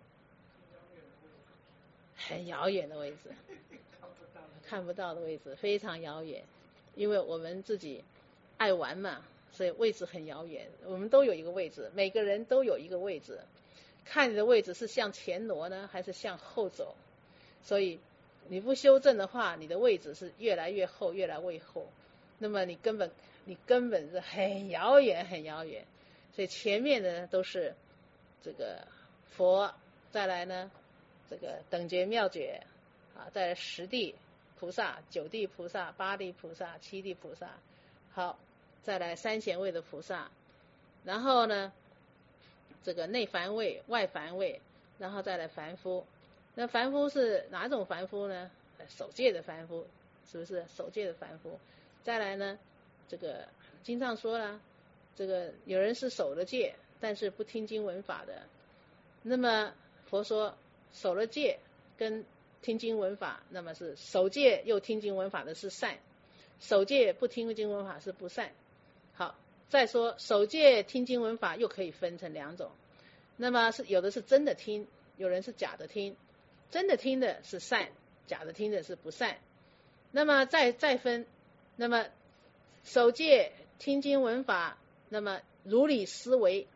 很遥远的位置，看不到的位置，非常遥远。因为我们自己爱玩嘛，所以位置很遥远。我们都有一个位置，每个人都有一个位置，看你的位置是向前挪呢，还是向后走。所以你不修正的话，你的位置是越来越后，越来越后。那么你根本是很遥远很遥远，所以前面的都是这个佛，再来呢这个等觉妙觉啊，再来十地菩萨、九地菩萨、八地菩萨、七地菩萨，好，再来三贤位的菩萨，然后呢这个内凡位、外凡位，然后再来凡夫。那凡夫是哪种凡夫呢？守戒的凡夫，是不是守戒的凡夫？再来呢，这个经上说了，这个有人是守了戒，但是不听经闻法的。那么佛说，守了戒跟听经闻法，那么是守戒又听经闻法的是善，守戒不听经闻法是不善。好，再说守戒听经闻法又可以分成两种，那么是有的是真的听，有人是假的听，真的听的是善，假的听的是不善。那么再分，那么守戒听经闻法，那么如理思维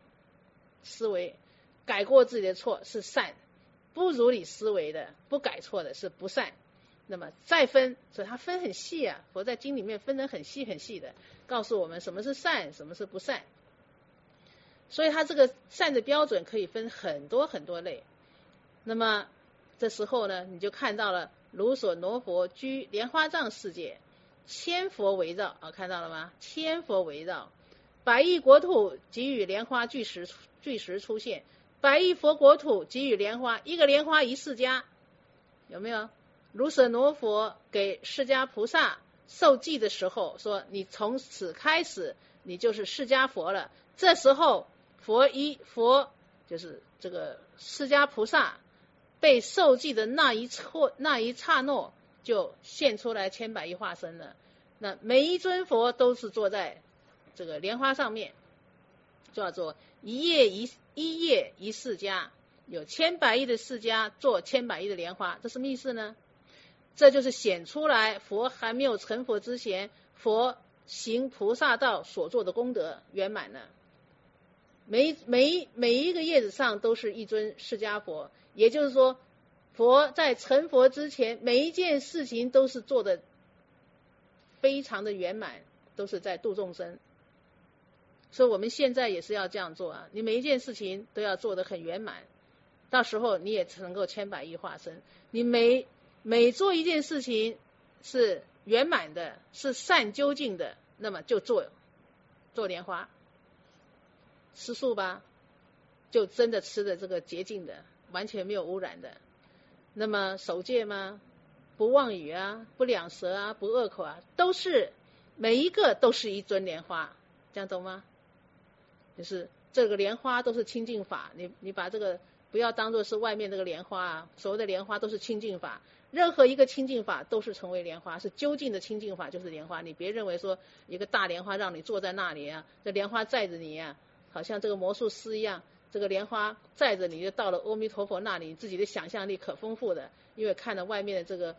改过自己的错是善，不如理思维的不改错的是不善。那么再分，所以它分很细啊，佛在经里面分得很细很细的，告诉我们什么是善，什么是不善。所以它这个善的标准可以分很多很多类。那么这时候呢，你就看到了卢舍罗佛居莲花藏世界，千佛围绕啊，看到了吗？千佛围绕，百亿国土给予莲花巨石出现，百亿佛国土给予莲花，一个莲花一释迦，有没有？卢舍罗佛给释迦菩萨受记的时候说，你从此开始你就是释迦佛了。这时候佛就是这个释迦菩萨被受记的那一刹那就现出来千百亿化身了。那每一尊佛都是坐在这个莲花上面，叫做一叶一释迦，有千百亿的释迦做千百亿的莲花，这什么意思呢？这就是显出来佛还没有成佛之前，佛行菩萨道所做的功德圆满了。每一个叶子上都是一尊释迦佛，也就是说佛在成佛之前，每一件事情都是做的非常的圆满，都是在度众生。所以我们现在也是要这样做啊，你每一件事情都要做得很圆满，到时候你也能够千百亿化身。你每做一件事情是圆满的，是善究竟的，那么就做莲花。吃素吧，就真的吃的这个洁净的，完全没有污染的。那么守戒吗？不妄语啊，不两舌啊，不恶口啊，都是每一个都是一尊莲花，这样懂吗？就是这个莲花都是清净法，你把这个不要当作是外面这个莲花啊，所谓的莲花都是清净法，任何一个清净法都是成为莲花，是究竟的清净法就是莲花。你别认为说一个大莲花让你坐在那里啊，这莲花载着你啊，好像这个魔术师一样，这个莲花载着你就到了阿弥陀佛那里，自己的想象力可丰富的，因为看了外面的这个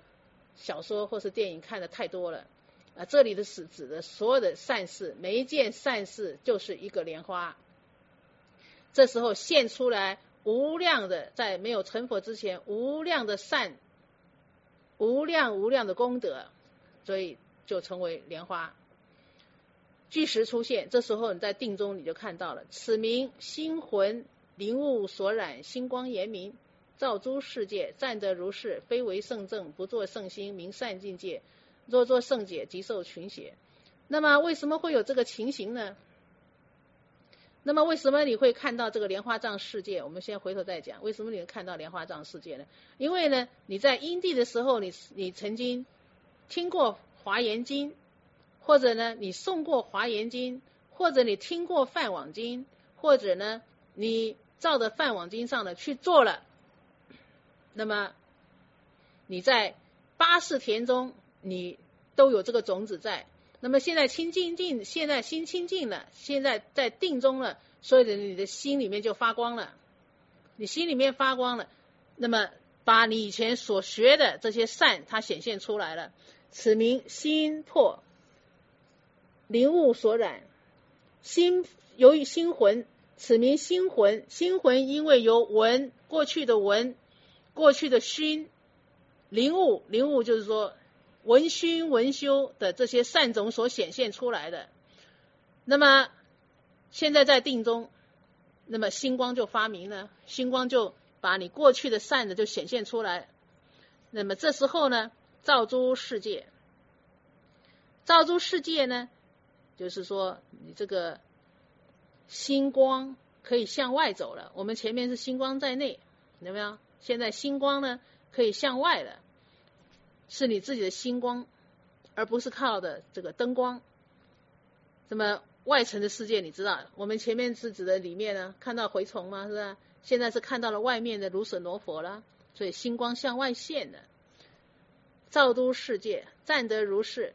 小说或是电影看的太多了这里的是指的所有的善事，每一件善事就是一个莲花，这时候现出来无量的，在没有成佛之前无量的善，无量的功德，所以就成为莲花。具时出现，这时候你在定中你就看到了，此名心魂灵物所染，星光严明，照诸世界，暂得如是，非为圣正，不作圣心，名善境界，若作圣解，即受群邪。那么为什么会有这个情形呢？那么为什么你会看到这个莲花藏世界？我们先回头再讲，为什么你会看到莲花藏世界呢？因为呢，你在因地的时候，你曾经听过华严经，或者呢你诵过华严经，或者你听过梵网经，或者呢你照着梵网经上的去做了，那么你在八识田中你都有这个种子在。那么现在现在心清净了，现在在定中了，所以你的心里面就发光了，你心里面发光了，那么把你以前所学的这些善它显现出来了。此名心魄灵物所染，由于心魂，此名心魂，心魂因为由闻，过去的闻，过去的熏，灵物就是说闻熏闻修的这些善种所显现出来的。那么现在在定中，那么星光就发明了，星光就把你过去的善的就显现出来。那么这时候呢，照诸世界，照诸世界呢，就是说你这个星光可以向外走了。我们前面是星光在内，有没有？现在星光呢可以向外了，是你自己的星光，而不是靠的这个灯光。那么外层的世界你知道，我们前面是指的里面呢，看到蛔虫吗？是吧？现在是看到了外面的如舍罗佛了，所以星光向外现的。照诸世界，暂得如是，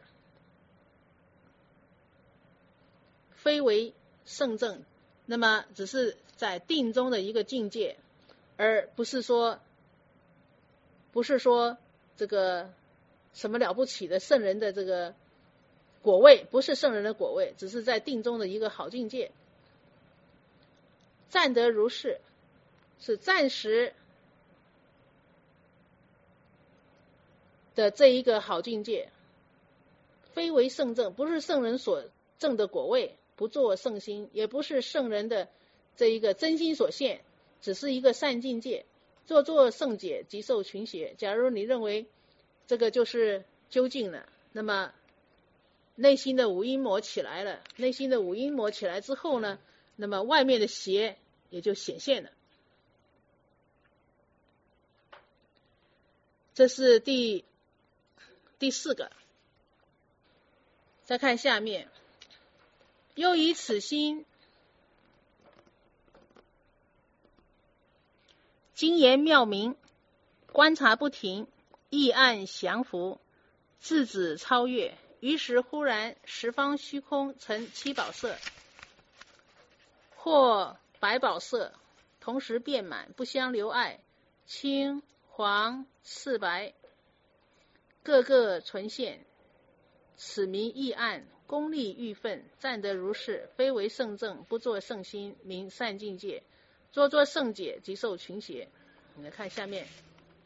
非为圣正。那么只是在定中的一个境界，而不是说这个什么了不起的圣人的这个果位，不是圣人的果位，只是在定中的一个好境界。暂得如是，是暂时的这一个好境界，非为圣正，不是圣人所证的果位，不作圣心，也不是圣人的这一个真心所现，只是一个善境界，作圣解，即受群邪。假如你认为这个就是究竟了，那么内心的五阴魔起来了，内心的五阴魔起来之后呢，那么外面的邪也就显现了。这是第四个。再看下面，又以此心精研妙明，观察不停，意暗降伏，自止超越。于是忽然十方虚空成七宝色，或百宝色，同时遍满，不相留碍，青黄赤白，各个存现。此名意暗，功利欲分，暂得如是，非为圣正，不作圣心，名善境界，作圣解，即受群邪。你来看下面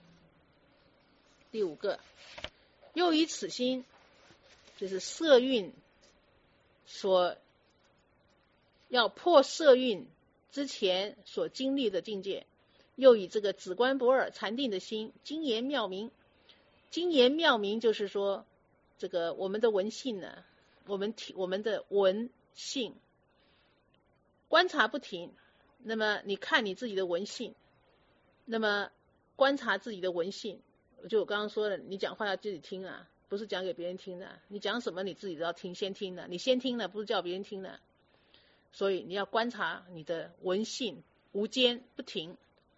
第五个，又以此心，就是色蕴所要破色蕴之前所经历的境界，又以这个止观不二禅定的心精研妙明。精研妙明就是说，这个我们的闻性呢，我们的闻性观察不停。那么你看你自己的闻性，那么观察自己的闻性，就我刚刚说的，你讲话要自己听啊，不是讲给别人听的。你讲什么你自己都要听，先听的，你先听的，不是叫别人听的。所以你要观察你的闻性无间不停，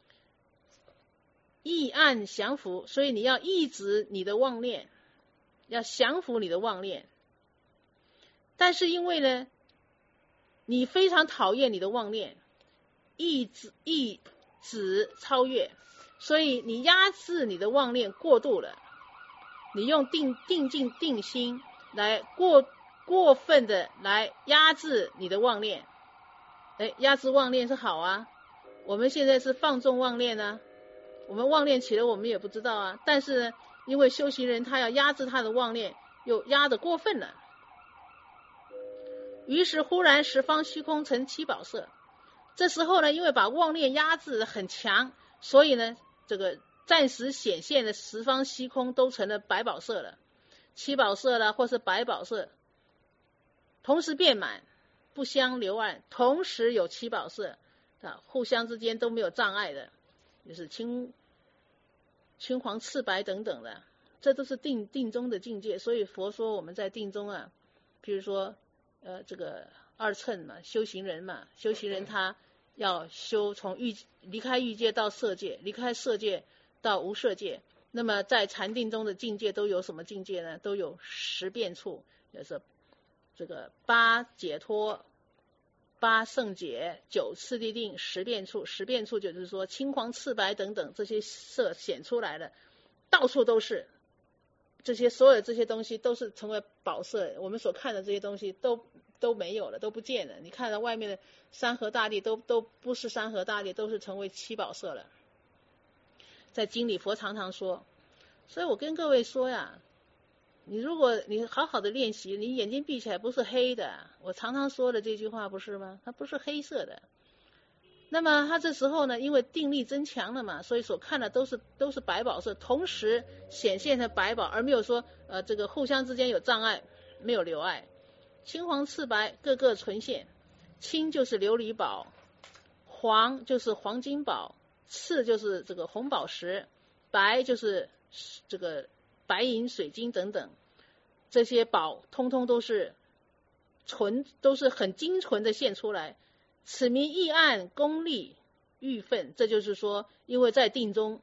意暗降伏，所以你要抑制你的妄念，要降服你的妄念。但是因为呢，你非常讨厌你的妄念，抑止超越，所以你压制你的妄念过度了， 你用定境定心来过分的来压制你的妄念。压制妄念是好啊，我们现在是放纵妄念啊，我们妄念起了我们也不知道啊，但是呢，因为修行人他要压制他的妄念，又压得过分了。于是忽然十方虚空成七宝色，这时候呢，因为把妄念压制得很强，所以呢，这个暂时显现的十方虚空都成了百宝色了，七宝色了或是百宝色，同时遍满，不相留碍，同时有七宝色啊，互相之间都没有障碍的，就是青黄赤白等等的，这都是定中的境界。所以佛说我们在定中啊，比如说这个二乘嘛，修行人嘛，修行人他要修从离开欲界到色界，离开色界到无色界。那么在禅定中的境界都有什么境界呢？都有十变处，就是这个八解脱、八圣解、九次第定、十变处。十变处就是说青黄赤白等等这些色显出来了，到处都是，这些所有这些东西都是成为宝色，我们所看的这些东西都没有了，都不见了。你看到外面的山河大地都不是山河大地，都是成为七宝色了。在经里佛常常说，所以我跟各位说呀，如果你好好的练习，你眼睛闭起来不是黑的，我常常说的这句话不是吗？它不是黑色的。那么他这时候呢，因为定力增强了嘛，所以所看的都是百宝色，同时显现成百宝，而没有说这个互相之间有障碍，没有留碍。青黄赤白各个呈现，青就是琉璃宝，黄就是黄金宝，赤就是这个红宝石，白就是这个白银水晶等等，这些宝通通都是都是很精纯的现出来。此名意暗功利欲分，这就是说，因为在定中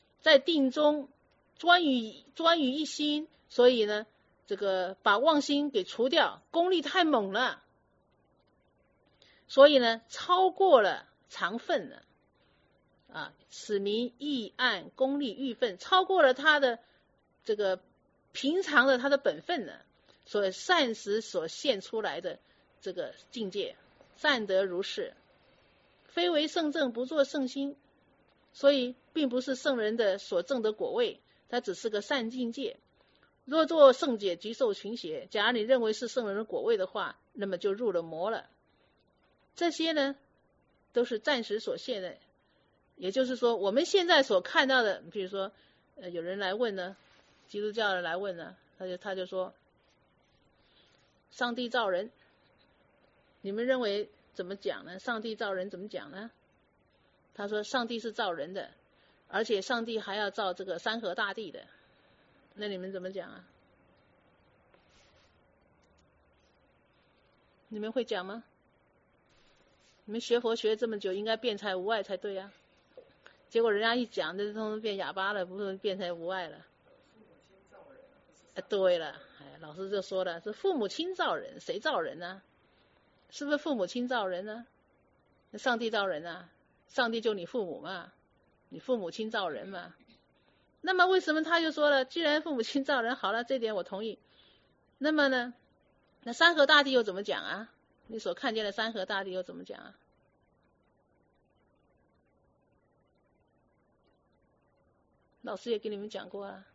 专于一心，所以呢，这个把妄心给除掉，功力太猛了，所以呢，超过了常分了啊。此名意暗功利欲分，超过了他的这个平常的他的本分了，所以善时所现出来的这个境界。善得如是，非为圣正不作圣心，所以并不是圣人的所证的果位，它只是个善境界。若作圣解即受群邪，假如你认为是圣人的果位的话，那么就入了魔了。这些呢都是暂时所现的，也就是说我们现在所看到的，比如说有人来问呢，基督教人来问呢，他就说上帝造人，你们认为怎么讲呢？上帝造人怎么讲呢？他说上帝是造人的，而且上帝还要造这个山河大地的，那你们怎么讲啊？你们会讲吗？你们学佛学这么久，应该辩才无碍才对啊，结果人家一讲就通通变哑巴了，不是辩才无碍了。对了，老师就说了，是父母亲造人，谁造人呢？是不是父母亲造人呢？上帝造人啊，上帝就你父母嘛，你父母亲造人嘛。那么为什么他就说了，既然父母亲造人，好了，这点我同意。那么呢，那山河大地又怎么讲啊？你所看见的山河大地又怎么讲啊？老师也跟你们讲过啊，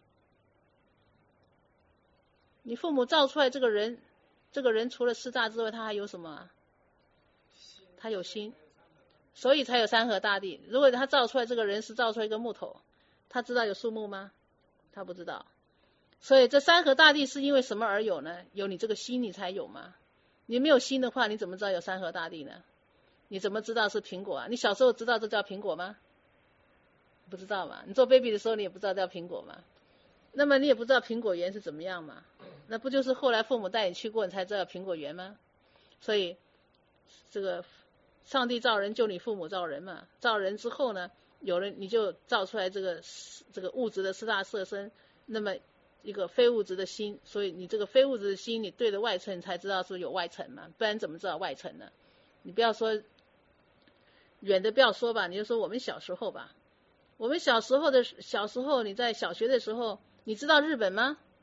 你父母造出来这个人除了四大之外，他还有什么啊？他有心，所以才有山河大地。如果他造出来这个人是造出来一个木头，他知道有树木吗？他不知道。所以这山河大地是因为什么而有呢？有你这个心你才有吗？你没有心的话，你怎么知道有山河大地呢？你怎么知道是苹果啊？你小时候知道这叫苹果吗？不知道嘛。你做 baby 的时候你也不知道叫苹果嘛，那么你也不知道苹果园是怎么样嘛，那不就是后来父母带你去过你才知道苹果园吗？所以这个上帝造人就你父母造人嘛，造人之后呢，有了你就造出来这个物质的四大色身，那么一个非物质的心，所以你这个非物质的心你对着外层才知道是有外层嘛，不然怎么知道外层呢？你不要说远的不要说吧，你就说我们小时候吧，我们小时候你在小学的时候，你知道日本吗？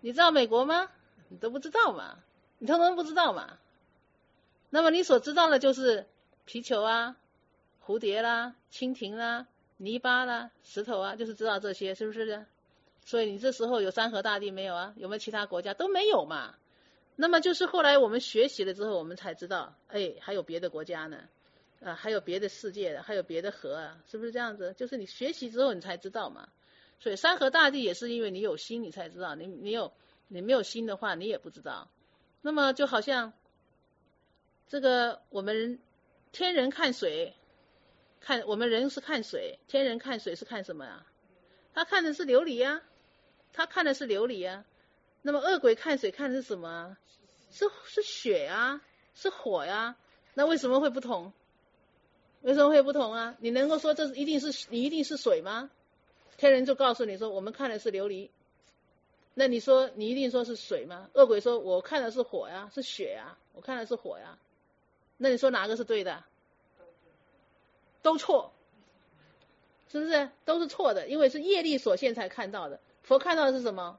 你知道美国吗？你都不知道嘛，你通通不知道嘛。那么你所知道的就是皮球啊、蝴蝶啦、蜻蜓啦、泥巴啦、石头啊，就是知道这些，是不是？所以你这时候有山河大地没有啊？有没有其他国家？都没有嘛。那么就是后来我们学习了之后，我们才知道，哎，还有别的国家呢，还有别的世界的，还有别的河啊，是不是这样子？就是你学习之后你才知道嘛。所以山河大地也是因为你有心你才知道，你没有心的话你也不知道。那么就好像这个我们天人看水，我们人是看水，天人看水是看什么啊？他看的是琉璃啊，他看的是琉璃啊。那么恶鬼看水看的是什么啊？是血啊，是火呀。那为什么会不同？为什么会不同啊？你能够说这一定是水吗？天人就告诉你说我们看的是琉璃，那你说你一定说是水吗？恶鬼说我看的是火呀，是血呀，我看的是火呀。那你说哪个是对的？都错，是不是？都是错的，因为是业力所现才看到的。佛看到的是什么？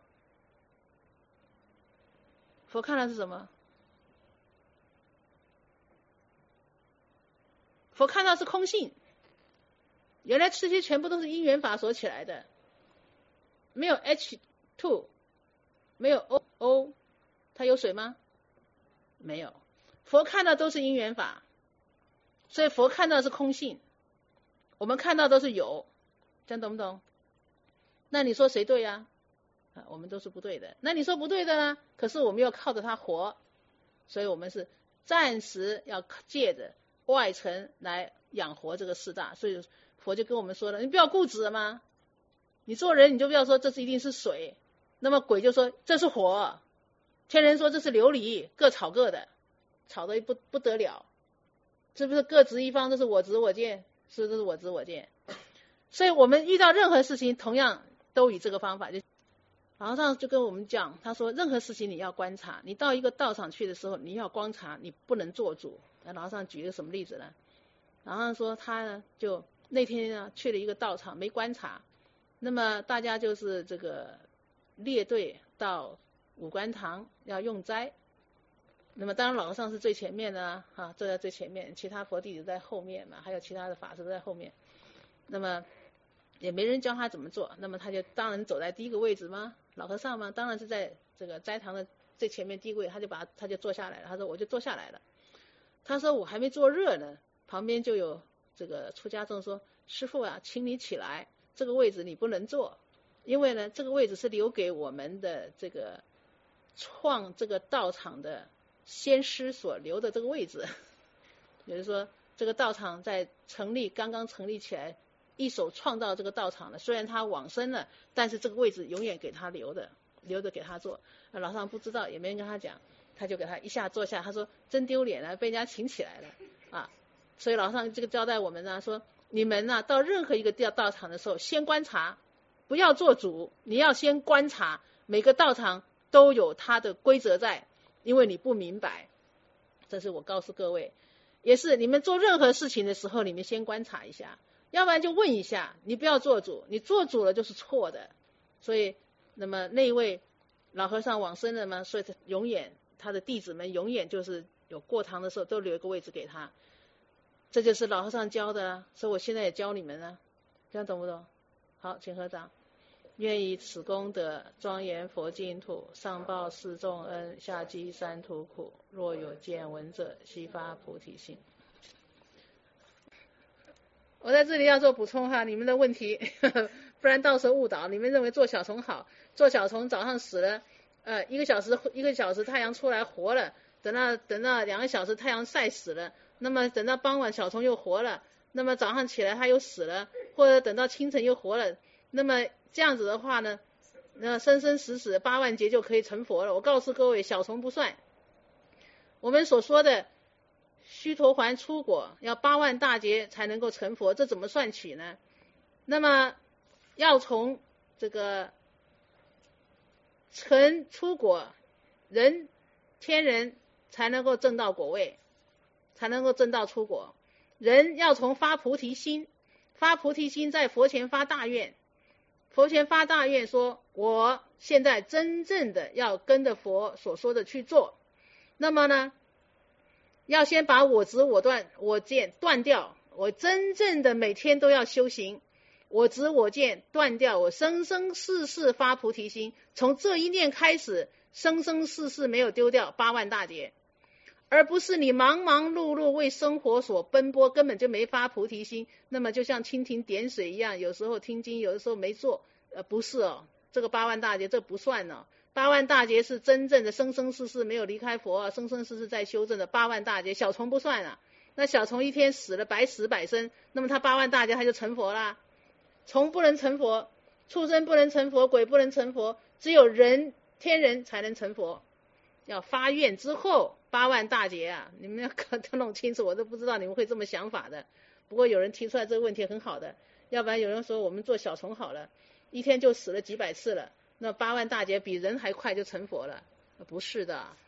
佛看到的是什么？佛看到是空性。原来这些全部都是因缘法所起来的，没有 H2， 没有 O， 它有水吗？没有。佛看到都是因缘法，所以佛看到是空性，我们看到都是有，这样懂不懂？那你说谁对呀？我们都是不对的。那你说不对的呢？可是我们要靠着它活，所以我们是暂时要借着外层来养活这个四大。所以佛就跟我们说了，你不要固执了吗？你做人你就不要说这是一定是水，那么鬼就说这是火，天人说这是琉璃，各吵各的，吵得不得了，是不是各执一方？这是我执我见，是不是？这是我执我见。所以我们遇到任何事情同样都以这个方法。老和尚就跟我们讲，他说任何事情你要观察，你到一个道场去的时候你要观察，你不能做主。老和尚举个什么例子呢？老和尚说他呢就那天呢去了一个道场没观察，那么大家就是这个列队到五观堂要用斋，那么当然老和尚是最前面的坐在最前面，其他佛弟子在后面嘛，还有其他的法师都在后面，那么也没人教他怎么做，那么他就当然走在第一个位置嘛，老和尚嘛当然是在这个斋堂的最前面第一个位，他就坐下来了，他说我就坐下来了，他说我还没坐热呢，旁边就有这个出家众说师父啊，请你起来，这个位置你不能坐，因为呢这个位置是留给我们的这个创这个道场的先师所留的这个位置，也就是说这个道场在刚刚成立起来，一手创造这个道场的，虽然他往生了，但是这个位置永远给他留着给他做。老和尚不知道，也没人跟他讲，他就给他一下坐下，他说真丢脸了，被人家请起来了啊！所以老和尚这个交代我们呢，说你们呢到任何一个道场的时候，先观察，不要做主，你要先观察，每个道场都有它的规则在，因为你不明白，这是我告诉各位，也是你们做任何事情的时候，你们先观察一下，要不然就问一下，你不要做主，你做主了就是错的。所以那么那一位老和尚往生了嘛，所以他的弟子们永远就是有过堂的时候都留一个位置给他，这就是老和尚教的啊，所以我现在也教你们啊，这样懂不懂？好，请合掌。愿以此功德庄严佛净土，上报四重恩，下济三途苦。若有见闻者，悉发菩提心。我在这里要做补充哈，你们的问题不然到时候误导。你们认为做小虫好，做小虫早上死了，1个小时太阳出来活了，等到2个小时太阳晒死了，那么等到傍晚小虫又活了，那么早上起来它又死了，或者等到清晨又活了，那么这样子的话呢，生生死死8万劫就可以成佛了。我告诉各位，小虫不算，我们所说的须陀洹出果要8万大劫才能够成佛，这怎么算起呢？那么要从这个成出果，人天人才能够证到果位，才能够证到出果。人要从发菩提心，发菩提心在佛前发大愿，佛前发大愿说，我现在真正的要跟着佛所说的去做，那么呢，要先把我执我断我见断掉，我真正的每天都要修行，我执我见断掉，我生生世世发菩提心，从这一念开始，生生世世没有丢掉8万大劫，而不是你忙忙碌碌为生活所奔波，根本就没发菩提心，那么就像蜻蜓点水一样，有时候听经，有的时候没做，不是哦，这个8万大劫这不算哦，8万大劫是真正的生生世世没有离开佛啊，生生世世在修正的8万大劫，小虫不算啊。那小虫一天死了百死百生，那么他8万大劫他就成佛啦。虫不能成佛，畜生不能成佛，鬼不能成佛，只有人天人才能成佛。要发愿之后8万大劫啊，你们要弄清楚，我都不知道你们会这么想法的。不过有人提出来这个问题很好的，要不然有人说我们做小虫好了，一天就死了几百次了，那8万大劫比人还快就成佛了，不是的。